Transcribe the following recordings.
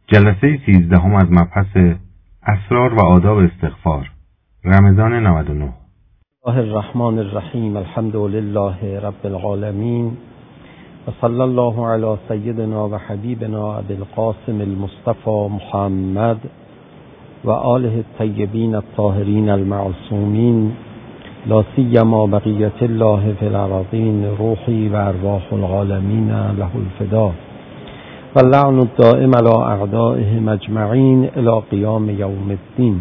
جلسه 13 از مبحث اسرار و آداب استغفار، رمضان 99. الله الرحمن الرحیم. الحمد لله رب العالمین و صلی الله علی سیدنا و حبیبنا ابی القاسم المصطفى محمد و آله الطیبین الطاهرین المعصومین، لا سیما بقیت الله فی الارضین، روحی و ارواح العالمین له الفدا و اللعن الدائم علی اعدائهم اجمعین الی قیام یوم الدین.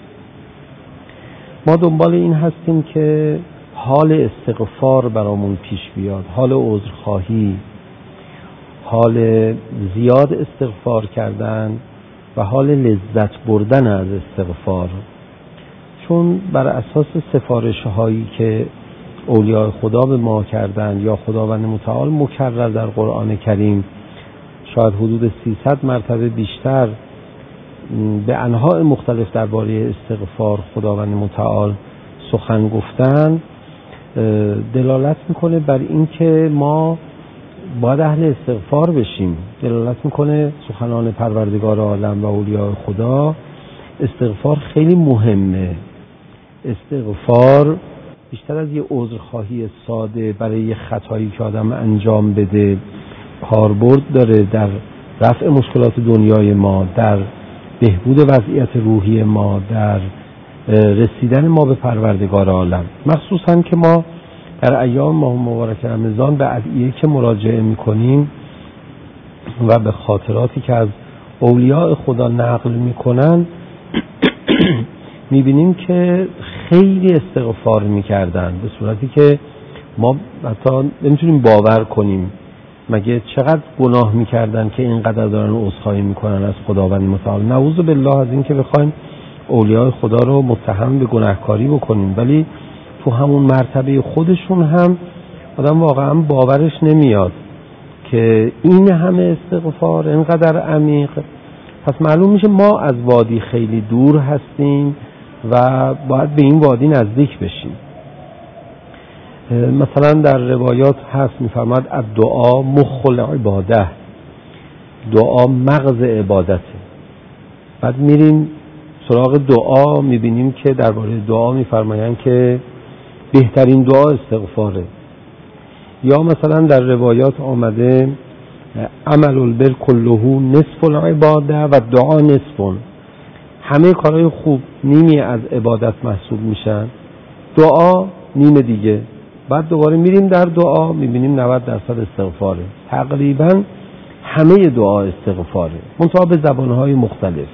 ما دنبال این هستیم که حال استغفار برامون پیش بیاد، حال عذرخواهی، حال زیاد استغفار کردن و حال لذت بردن از استغفار. چون بر اساس سفارش هایی که اولیاء خدا به ما کردند یا خداوند متعال مکرر در قرآن کریم شاید حدود 300 مرتبه بیشتر به انواع مختلف درباره استغفار خداوند متعال سخن گفتن، دلالت میکنه بر این که ما باید اهل استغفار بشیم. دلالت میکنه سخنان پروردگار عالم و اولیاء خدا استغفار خیلی مهمه. استغفار بیشتر از یه عذرخواهی ساده برای خطایی که آدم انجام بده کاربرد داره در رفع مشکلات دنیای ما، در بهبود وضعیت روحی ما، در رسیدن ما به پروردگار عالم. مخصوصا که ما در ایام ماه مبارک رمضان به ادعیه که مراجعه میکنیم و به خاطراتی که از اولیاء خدا نقل میکنن میبینیم که خیلی استغفار میکردن به صورتی که ما حتی نمیتونیم باور کنیم مگه چقدر گناه میکردن که اینقدر دارن عذرخواهی میکنن از خداوند متعال. نعوذ بالله از این که بخوایم اولیاء خدا رو متهم به گناهکاری بکنیم، ولی تو همون مرتبه خودشون هم آدم واقعا باورش نمیاد که این همه استغفار اینقدر عمیق. پس معلوم میشه ما از وادی خیلی دور هستیم و باید به این وادی نزدیک بشیم. مثلا در روایات هست میفرماد الدعا مخ العباده، دعا مغز عبادته. بعد میریم سراغ دعا میبینیم که درباره دعا میفرمایند که بهترین دعا استغفاره. یا مثلا در روایات آمده عمل البر کله نصف العباده و دعا نصف، همه کارهای خوب نیمی از عبادت محسوب میشن، دعا نیم دیگه. بعد دوباره میریم در دعا میبینیم 90% استغفاره. تقریبا همه دعا استغفاره، منتها به زبانهای مختلف.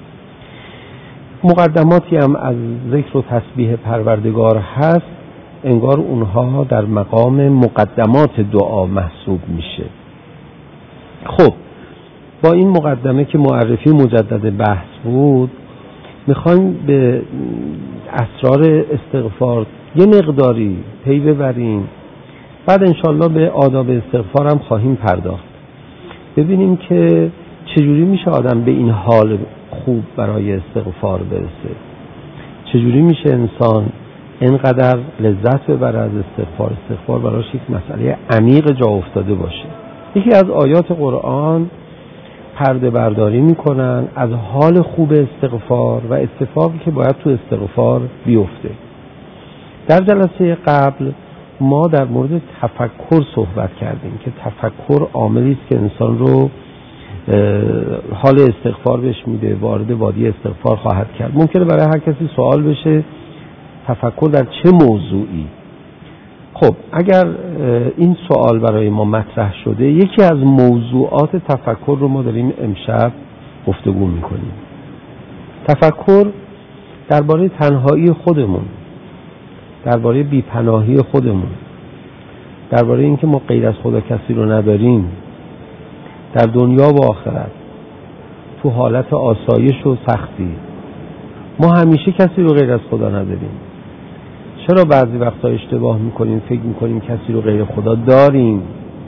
مقدماتی هم از ذکر و تسبیح پروردگار هست، انگار اونها در مقام مقدمات دعا محسوب میشه. خب با این مقدمه که معرفی مجدد بحث بود، میخوایم به اسرار استغفار یه مقداری پی ببریم. بعد انشالله به آداب استغفار هم خواهیم پرداخت، ببینیم که چجوری میشه آدم به این حال خوب برای استغفار برسه، چجوری میشه انسان اینقدر لذت ببره از استغفار. استغفار براش یک مسئله عمیق جا افتاده باشه. یکی از آیات قرآن پرده برداری میکنن از حال خوب استغفار و اتفاقی که باید تو استغفار بیفته. در جلسه قبل ما در مورد تفکر صحبت کردیم که تفکر عاملی است که انسان رو حال استغفار بهش میده، وارد وادی استغفار خواهد کرد. ممکنه برای هر کسی سوال بشه تفکر در چه موضوعی؟ خب اگر این سوال برای ما مطرح شده، یکی از موضوعات تفکر رو ما داریم امشب گفتگو میکنیم. تفکر درباره تنهایی خودمون، درباره بیپناهی خودمون، درباره اینکه ما غیر از خدا کسی رو نداریم در دنیا و آخرت، تو حالت آسایش و سختی. ما همیشه کسی رو غیر از خدا نداریم. چرا بعضی وقتا اشتباه میکنیم فکر میکنیم کسی رو غیر خدا داریم؟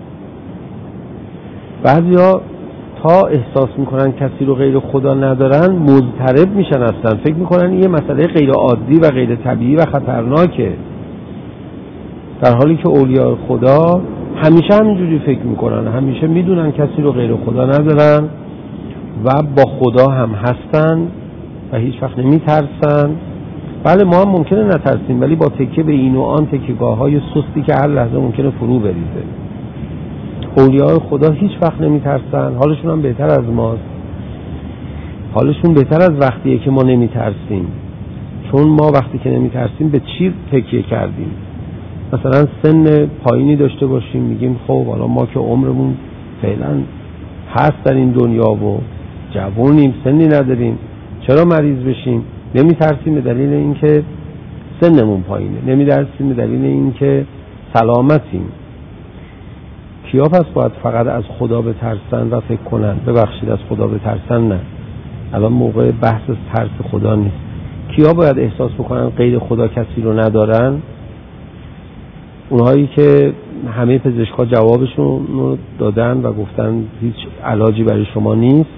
بعضیا تا احساس میکنن کسی رو غیر خدا ندارن مضطرب میشن، اصلا فکر میکنن یه مسئله غیر عادی و غیر طبیعی و خطرناکه، در حالی که اولیاء خدا همیشه همینجوری فکر میکنن، همیشه میدونن کسی رو غیر خدا ندارن و با خدا هم هستن و هیچ وقت نمیترسن. بله ما هم ممکنه نترسیم، ولی با تکیه به این و آن تکیه‌گاه‌های سستی که هر لحظه ممکنه فرو بریزه. اولیاء خدا هیچ وقت نمیترسن، حالشون هم بهتر از ماست. حالشون بهتر از وقتیه که ما نمیترسیم، چون ما وقتی که نمیترسیم به چی تکیه کردیم؟ مثلا سن پایینی داشته باشیم، میگیم خب حالا ما که عمرمون فعلا هست در این دنیا و جوونیم، سنی نداریم، چرا مریض بشیم؟ نمیترسیم به دلیل اینکه سنمون پایینه، نمیترسیم به دلیل اینکه سلامتیم. کیا پس باید فقط از خدا بترسن و فکر کنن؟ ببخشید از خدا بترسن نه، الان موقع بحث ترس خدا نیست. کیا باید احساس بکنن غیر خدا کسی رو ندارن؟ اونهایی که همه پزشکا جوابشون رو دادن و گفتن هیچ علاجی برای شما نیست،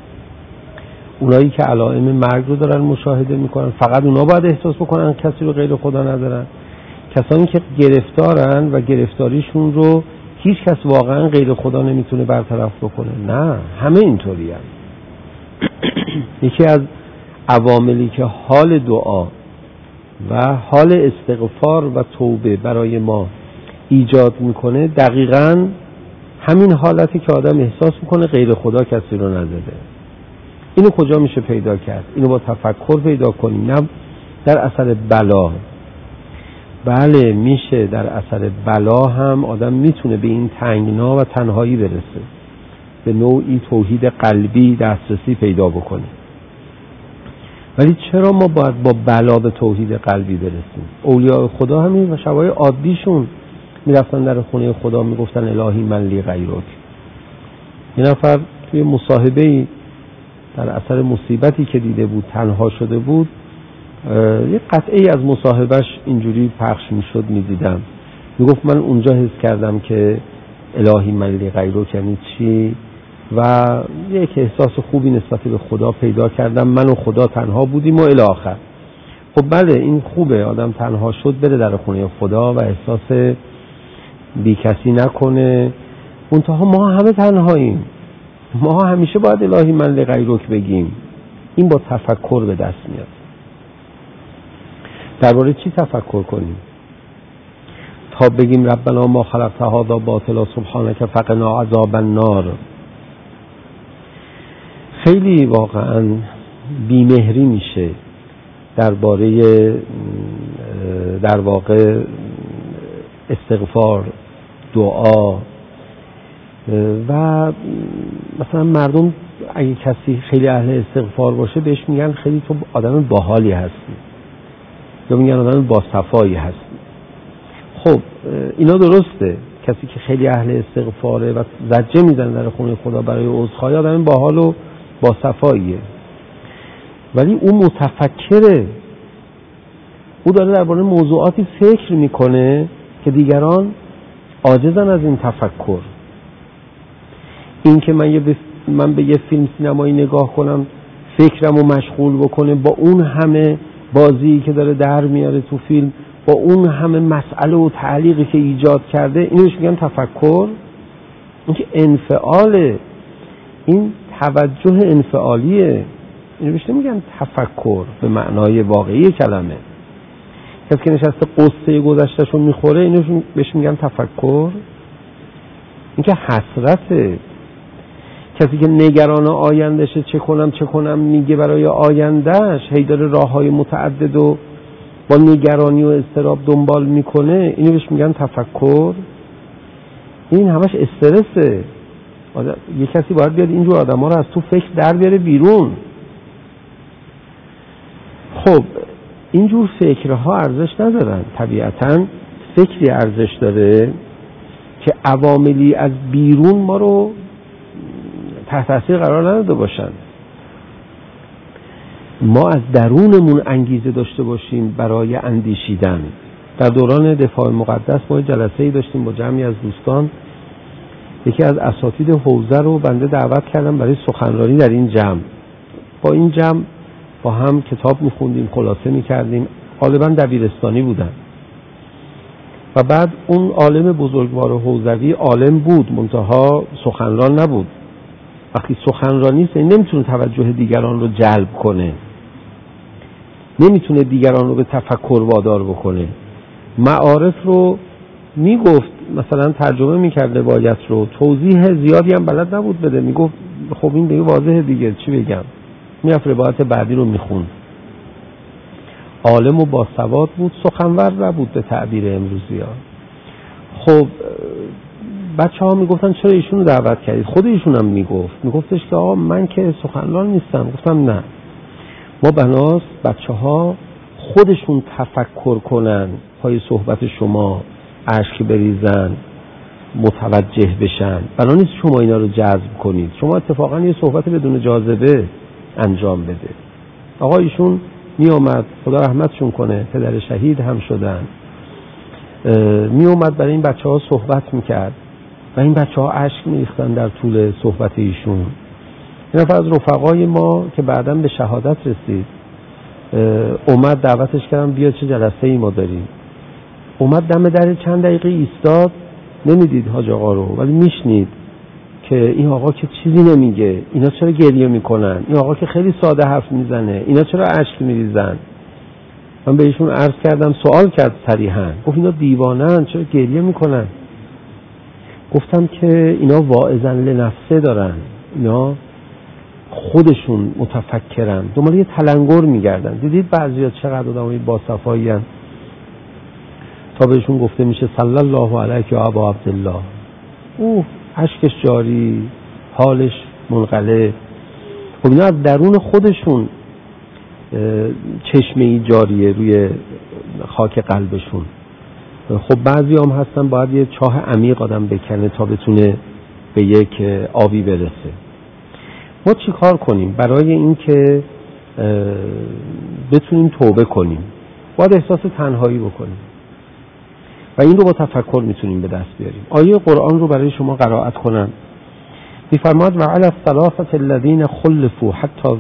اونایی که علائم مرگ رو دارن مشاهده میکنن، فقط اونا باید احساس بکنن کسی رو غیر خدا ندارن؟ کسانی که گرفتارن و گرفتاریشون رو هیچ کس واقعا غیر خدا نمیتونه برطرف بکنه؟ نه، همه اینطوری هست. یکی از عواملی که حال دعا و حال استغفار و توبه برای ما ایجاد میکنه دقیقاً همین حالتی که آدم احساس میکنه غیر خدا کسی رو نداره. اینو کجا میشه پیدا کرد؟ اینو با تفکر پیدا کنیم، نه در اثر بلا. بله میشه در اثر بلا هم آدم میتونه به این تنگنا و تنهایی برسه، به نوعی توحید قلبی دسترسی پیدا بکنه. ولی چرا ما باید با بلا به توحید قلبی برسیم؟ اولیاء خدا همین و شبای عادیشون میرفتن در خونه خدا میگفتن الهی من لی غیرک. یه نفر توی مصاحبه‌ای در اثر مصیبتی که دیده بود تنها شده بود، یه قطعی از مصاحبهش اینجوری پخش میشد میدیدم، میگفت من اونجا حس کردم که الهی من لی غیرک یعنی چی و یک احساس خوبی نسبت به خدا پیدا کردم، من و خدا تنها بودیم و الی آخر. خب بله این خوبه آدم تنها شد بره در خونه خدا و احساس بی کسی نکنه، منتها ما همه تنهاییم، ما همیشه باید الهی من لی غیرک بگیم. این با تفکر به دست میاد. درباره چی تفکر کنیم؟ تا بگیم ربنا ما خلقت هذا باطلا سبحانك فقنا عذاب النار. خیلی واقعا بیمهری میشه درباره در واقع استغفار، دعا و مثلا مردم اگه کسی خیلی اهل استغفار باشه بهش میگن خیلی تو آدم باحالی هستی یا میگن آدم باصفایی هستی. خب اینا درسته، کسی که خیلی اهل استغفاره و زجه میزنه در خونه خدا برای عذرخواهی آدم باحال و باصفاییه، ولی اون متفکره، او داره درباره موضوعاتی فکر میکنه که دیگران عاجزن از این تفکر. این که من به یه فیلم سینمایی نگاه کنم فکرمو مشغول بکنه با اون همه بازی که داره در میاره تو فیلم، با اون همه مسئله و تعلیقی که ایجاد کرده، اینو بهش میگن تفکر. این که انفعاله، این توجه انفعالیه، اینو بهش نمیگن تفکر به معنای واقعی کلمه. کسی که نشسته قصه گذشتهشو میخوره اینو بهش میگن تفکر. این که حسرته. کسی که نگران آیندهشه چه کنم میگه برای آیندهش، هی داره راههای متعدد و با نگرانی و اضطراب دنبال میکنه، اینو بهش میگن تفکر. این همش استرسه. یه کسی باید بیاد اینجور آدم ها رو از تو فکر در بیاره بیرون. خب اینجور فکرها ارزش ندارن. طبیعتاً فکری ارزش داره که عواملی از بیرون ما رو تحت تاثیر قرار نداده باشن. ما از درونمون انگیزه داشته باشیم برای اندیشیدن. در دوران دفاع مقدس ما جلسه‌ای داشتیم با جمعی از دوستان. یکی از اساتید حوزه رو بنده دعوت کردم برای سخنرانی در این جمع. با این جمع با هم کتاب می‌خوندیم، خلاصه می‌کردیم. غالباً دبیرستانی بودن. و بعد اون عالم بزرگوار حوزوی عالم بود، منتها سخنران نبود. وقتی سخنرانی است نمیتونه توجه دیگران رو جلب کنه، نمیتونه دیگران رو به تفکر وادار بکنه. معارف رو میگفت، مثلا ترجمه میکرد روایت رو، توضیح زیادی هم بلد نبود بده، میگفت خب این دیگه واضحه دیگه چی بگم، میرفت روایت بعدی رو میخوند. عالم و باسواد بود، سخنور نبود به تعبیر امروزی ها. خب بچه ها میگفتن چرا ایشون رو دعوت کردید؟ خود ایشون هم میگفتش که آقا من که سخنران نیستم. گفتم نه، ما بناست بچه ها خودشون تفکر کنن، پای صحبت شما اشک بریزن، متوجه بشن. بنا نیست شما اینا رو جذب کنید، شما اتفاقا یه صحبت بدون جاذبه انجام بده. آقا ایشون می اومد، خدا رحمتشون کنه، پدر شهید هم شدن، می اومد برای این بچه ها صحبت میکرد و این بچه ها اشک میریختن در طول صحبت ایشون. این نفر از رفقای ما که بعداً به شهادت رسید اومد، دعوتش کردم بیا چه جلسه ای ما داریم. اومد دم در چند دقیقه ایستاد، نمیدید حاج آقا رو ولی میشنید که این آقا که چیزی نمیگه، اینا چرا گریه میکنن، این آقا که خیلی ساده حرف میزنه، اینا چرا اشک میریزن. من به ایشون عرض کردم، سوال کرد صریحاً، گفت اینا دیوانه‌ن چرا گریه میکنن. گفتم که اینا واعظاً لنفسه دارن، اینا خودشون متفکرن، دنبال یه تلنگر میگردن. دیدید بعضیا چقدر آدمای باصفایی ان تا بهشون گفته میشه صلی الله علیک یا ابا عبدالله، اوه اشکش جاری، حالش منقلب. خب اینا از درون خودشون چشمه‌ای جاریه روی خاک قلبشون. خب بعضی هم هستن باید یه چاه عمیق آدم بکنه تا بتونه به یک آبی برسه. ما چی کار کنیم برای این که بتونیم توبه کنیم؟ باید احساس تنهایی بکنیم و این رو با تفکر میتونیم به دست بیاریم. آیه قرآن رو برای شما قرائت کنم. می‌فرماد و علی الثلاثه الذین خلفوا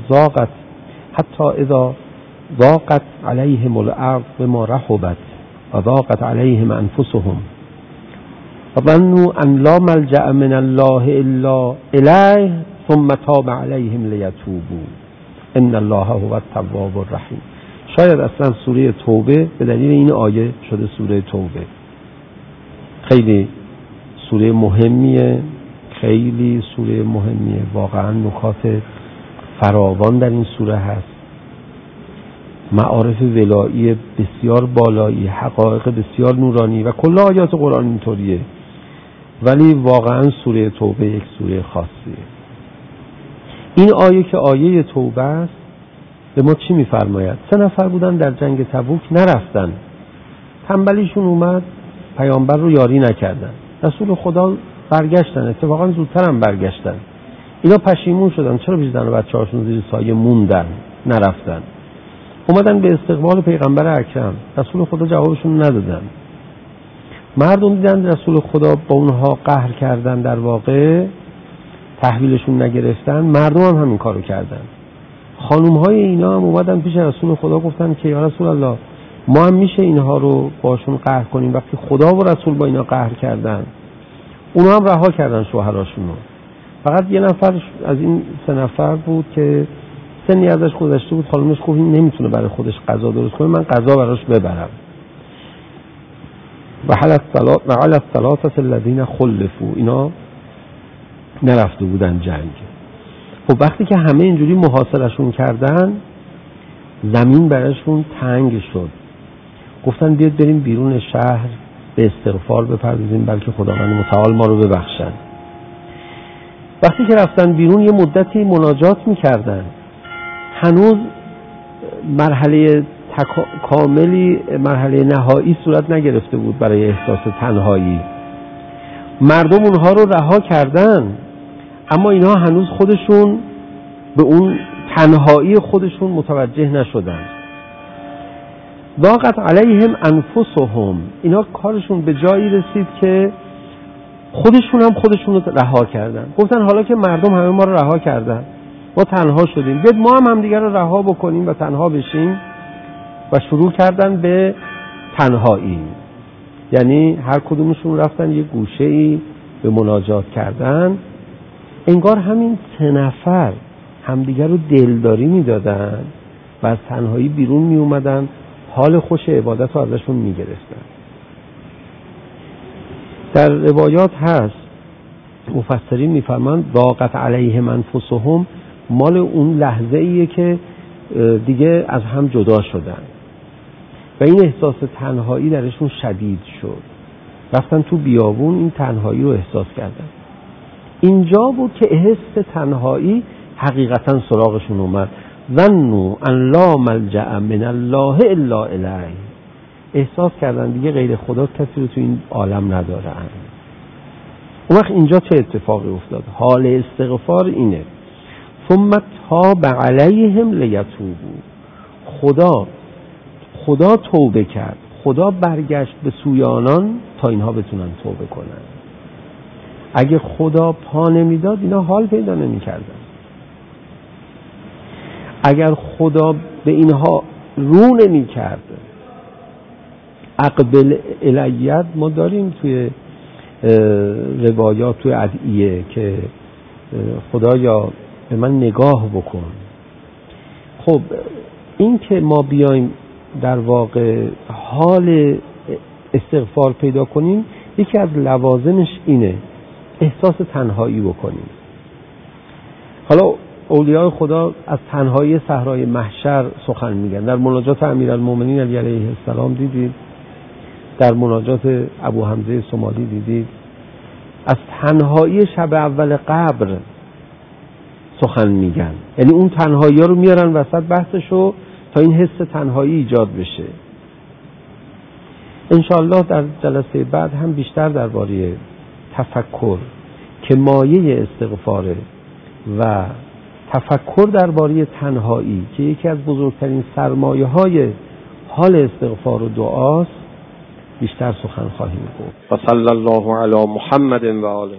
حتی اذا ضاقت علیهم الارض بما رحبت و ضاقت علیهم انفسهم و ظنوا ان لا ملجأ من الله الا الیه ثم تاب علیهم لیتوبوا ان الله هو التواب الرحیم. شاید اصلا سوره توبه به دلیل این آیه شده سوره توبه. خیلی سوره مهمیه، خیلی سوره مهمیه، واقعا نکات فراوان در این سوره هست، معارف ولایی بسیار بالایی، حقایق بسیار نورانی و کل آیات قرآن اینطوریه، ولی واقعا سوره توبه یک سوره خاصیه. این آیه که آیه توبه است به ما چی می‌فرماید؟ 3 نفر بودن در جنگ تبوک نرفتن، تنبلیشون اومد، پیامبر رو یاری نکردن، رسول خدا برگشتن، اتفاقا زودتر هم برگشتن. اینا پشیمون شدن چرا پیش زن و بچه‌هاشون زیر سایه موندن نرفتن. اومدن به استقبال پیغمبر اکرم، رسول خدا جوابشون ندادن. مردم دیدن رسول خدا با اونها قهر کردن، در واقع تحویلشون نگرفتن، مردم هم همین کارو کردن. خانوم‌های اینا هم اومدن پیش رسول خدا گفتن که یا رسول الله ما هم میشه اینها رو باشون قهر کنیم وقتی خدا و رسول با اینا قهر کردن. اونا هم رها کردن شوهراشون رو. فقط یه نفر از این 3 نفر بود که سنی ازش گذشته بود، خانومش گفت این نمیتونه برای خودش غذا درست کنه، من غذا براش ببرم. و علی الثلاثه الذین خلفوا، اینا نرفته بودن جنگ. خب وقتی که همه اینجوری محاصرهشون کردن زمین براشون تنگ شد، گفتن بیاد بریم بیرون شهر به استغفار بپردازیم بلکه خداوند متعال ما رو ببخشن. وقتی که رفتن بیرون یه مدتی مناجات میکردن، هنوز مرحله کاملی، مرحله نهایی صورت نگرفته بود برای احساس تنهایی. مردم اونها رو رها کردن اما اینا هنوز خودشون به اون تنهایی خودشون متوجه نشدن. ضاقت علیهم انفسهم، اینا کارشون به جایی رسید که خودشون هم خودشون رو رها کردن. گفتن حالا که مردم همه ما رو رها کردن، ما تنها شدیم، بیاد ما هم همدیگر رو رها بکنیم و تنها بشیم. و شروع کردن به تنهایی، یعنی هر کدومشون رفتن یه گوشه‌ای به مناجات کردن انگار همین 3 نفر همدیگر رو دلداری میدادن و از تنهایی بیرون می اومدن، حال خوش عبادت رو ازشون می گرفتن. در روایات هست مفسرین میفرمان ضاقت علیهم انفسهم، مال اون لحظه ایه که دیگه از هم جدا شدن و این احساس تنهایی درشون شدید شد، رفتن تو بیابون این تنهایی رو احساس کردن. اینجا بود که حس تنهایی حقیقتا سراغشون اومد. ظنوا ان لا ملجأ من الله الا الیه، احساس کردن دیگه غیر خدا کسی رو تو این عالم ندارن. اون وقت اینجا چه اتفاقی افتاد؟ حال استغفار اینه ثم تاب علیهم لیتوبوا، خدا توبه کرد، خدا برگشت به سوی آنان تا اینها بتونن توبه کنن. اگه خدا پا نمیداد اینا حال پیدا نمی‌کردن. اگر خدا به اینها رو نمی‌کرد، اقبل الیت ما داریم توی روایات، توی ادعیه که خدایا به من نگاه بکن. خب این که ما بیایم در واقع حال استغفار پیدا کنیم، یکی از لوازمش اینه احساس تنهایی بکنیم. حالا اولیاء خدا از تنهایی صحرای محشر سخن میگن. در مناجات امیرالمومنین علی علیه السلام دیدید، در مناجات ابو حمزه صمالی دیدید، از تنهایی شب اول قبر سخن میگن. یعنی اون تنهایی ها رو میارن وسط بحثشو تا این حس تنهایی ایجاد بشه. انشاءالله در جلسه بعد هم بیشتر درباره تفکر که مایه استغفاره و تفکر درباره تنهایی که یکی از بزرگترین سرمایه های حال استغفار و دعاست بیشتر سخن خواهیم گفت. و صلی الله علی محمد و آله.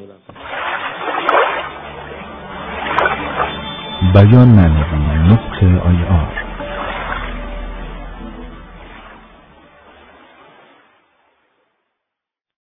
بیان معنوی نطق آی آر